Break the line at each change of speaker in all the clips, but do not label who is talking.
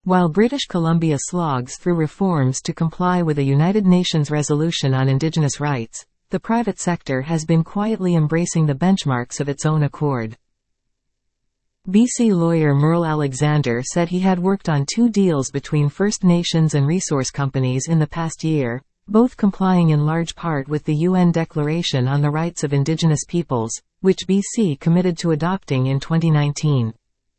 While British Columbia slogs through reforms to comply with a United Nations resolution on Indigenous rights, the private sector has been quietly embracing the benchmarks of its own accord. BC lawyer Merle Alexander said he had worked on 2 deals between First Nations and resource companies in the past year, both complying in large part with the UN Declaration on the Rights of Indigenous Peoples, which BC committed to adopting in 2019.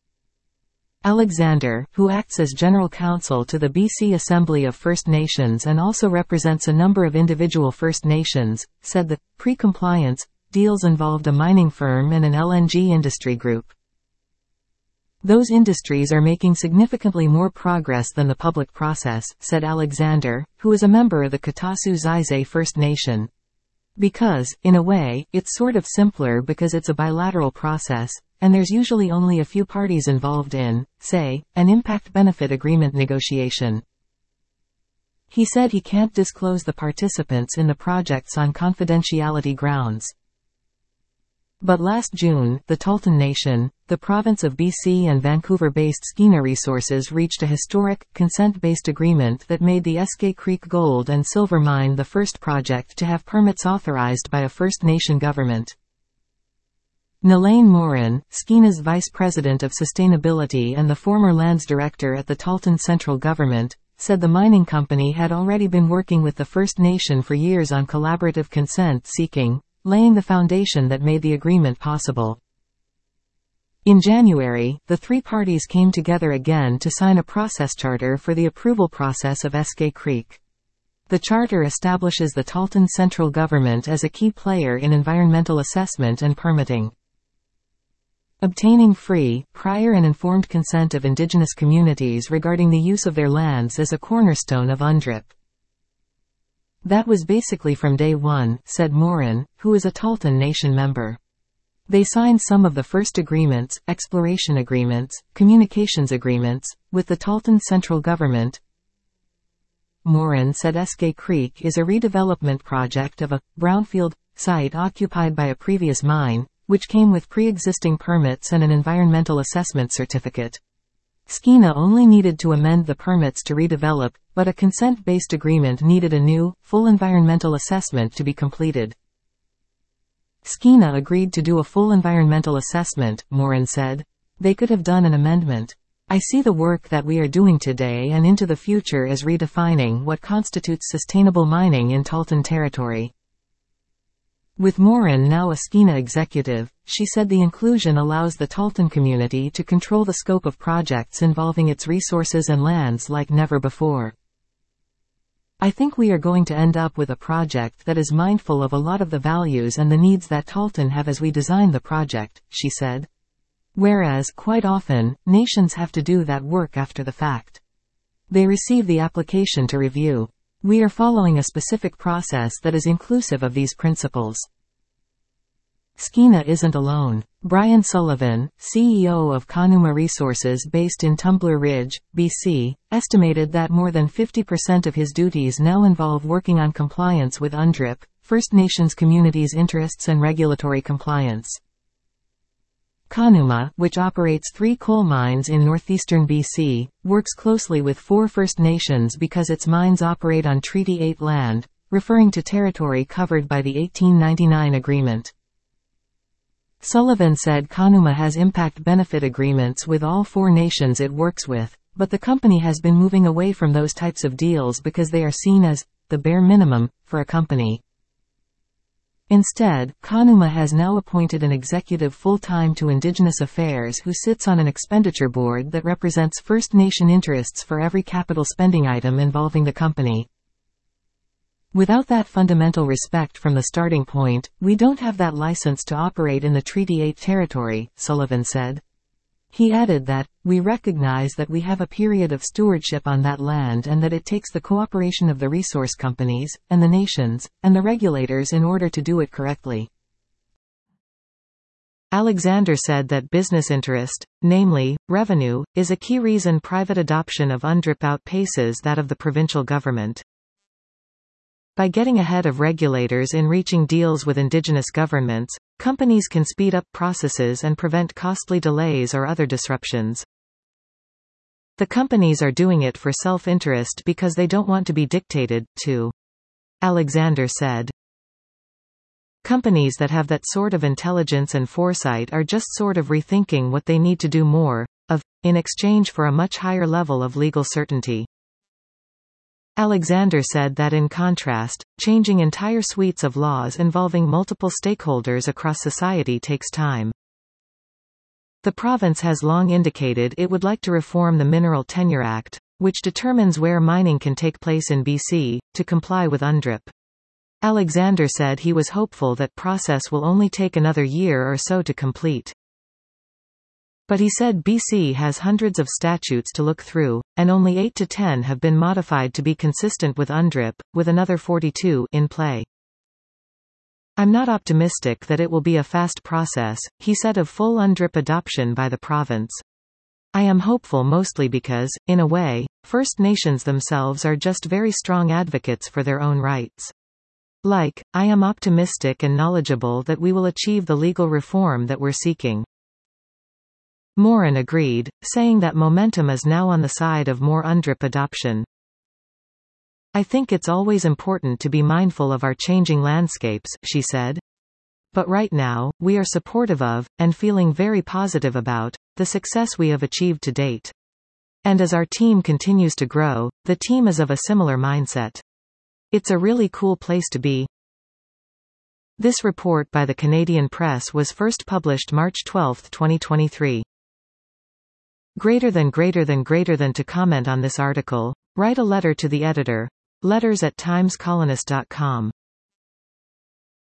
Alexander, who acts as General Counsel to the BC Assembly of First Nations and also represents a number of individual First Nations, said the pre-compliance deals involved a mining firm and an LNG industry group. Those industries are making significantly more progress than the public process, said Alexander, who is a member of the Katasu Zaizé First Nation. Because, in a way, it's sort of simpler because it's a bilateral process, and there's usually only a few parties involved in, say, an impact benefit agreement negotiation. He said he can't disclose the participants in the projects on confidentiality grounds. But last June, the Tahltan Nation, the province of BC and Vancouver-based Skeena Resources reached a historic, consent-based agreement that made the Eskay Creek Gold and Silver Mine the first project to have permits authorized by a First Nation government. Nelaine Morin, Skeena's Vice President of Sustainability and the former Lands Director at the Tahltan Central Government, said the mining company had already been working with the First Nation for years on collaborative consent-seeking, laying the foundation that made the agreement possible. In January, the 3 parties came together again to sign a process charter for the approval process of Eskay Creek. The charter establishes the Tahltan Central Government as a key player in environmental assessment and permitting. Obtaining free, prior and informed consent of Indigenous communities regarding the use of their lands is a cornerstone of UNDRIP. That was basically from day one, said Morin, who is a Tahltan Nation member. They signed some of the first agreements, exploration agreements, communications agreements, with the Tahltan Central Government. Morin said Eskay Creek is a redevelopment project of a brownfield site occupied by a previous mine, which came with pre-existing permits and an environmental assessment certificate. Skeena only needed to amend the permits to redevelop, but a consent-based agreement needed a new, full environmental assessment to be completed. Skeena agreed to do a full environmental assessment, Morin said. They could have done an amendment. I see the work that we are doing today and into the future as redefining what constitutes sustainable mining in Tahltan territory. With Morin now a Skeena executive, she said the inclusion allows the Tahltan community to control the scope of projects involving its resources and lands like never before. I think we are going to end up with a project that is mindful of a lot of the values and the needs that Tahltan have as we design the project, she said. Whereas, quite often, nations have to do that work after the fact. They receive the application to review. We are following a specific process that is inclusive of these principles. Skeena isn't alone. Brian Sullivan, CEO of Kanuma Resources based in Tumbler Ridge, BC, estimated that more than 50% of his duties now involve working on compliance with UNDRIP, First Nations communities' interests and regulatory compliance. Kanuma, which operates 3 coal mines in northeastern BC, works closely with 4 First Nations because its mines operate on Treaty 8 land, referring to territory covered by the 1899 agreement. Sullivan said Kanuma has impact benefit agreements with all 4 nations it works with, but the company has been moving away from those types of deals because they are seen as the bare minimum for a company. Instead, Kanuma has now appointed an executive full-time to Indigenous Affairs who sits on an expenditure board that represents First Nation interests for every capital spending item involving the company. Without that fundamental respect from the starting point, we don't have that license to operate in the Treaty 8 territory, Sullivan said. He added that, we recognize that we have a period of stewardship on that land and that it takes the cooperation of the resource companies, and the nations, and the regulators in order to do it correctly. Alexander said that business interest, namely, revenue, is a key reason private adoption of UNDRIP outpaces that of the provincial government. By getting ahead of regulators in reaching deals with Indigenous governments, companies can speed up processes and prevent costly delays or other disruptions. The companies are doing it for self-interest because they don't want to be dictated to. Alexander said. Companies that have that sort of intelligence and foresight are just sort of rethinking what they need to do more of, in exchange for a much higher level of legal certainty. Alexander said that in contrast, changing entire suites of laws involving multiple stakeholders across society takes time. The province has long indicated it would like to reform the Mineral Tenure Act, which determines where mining can take place in BC, to comply with UNDRIP. Alexander said he was hopeful that process will only take another year or so to complete. But he said BC has hundreds of statutes to look through, and only 8 to 10 have been modified to be consistent with UNDRIP, with another 42 in play. I'm not optimistic that it will be a fast process, he said of full UNDRIP adoption by the province. I am hopeful mostly because, in a way, First Nations themselves are just very strong advocates for their own rights. Like, I am optimistic and knowledgeable that we will achieve the legal reform that we're seeking. Morin agreed, saying that momentum is now on the side of more UNDRIP adoption. I think it's always important to be mindful of our changing landscapes, she said. But right now, we are supportive of, and feeling very positive about, the success we have achieved to date. And as our team continues to grow, the team is of a similar mindset. It's a really cool place to be. This report by the Canadian Press was first published March 12, 2023. Greater than to comment on this article, write a letter to the editor. letters@timescolonist.com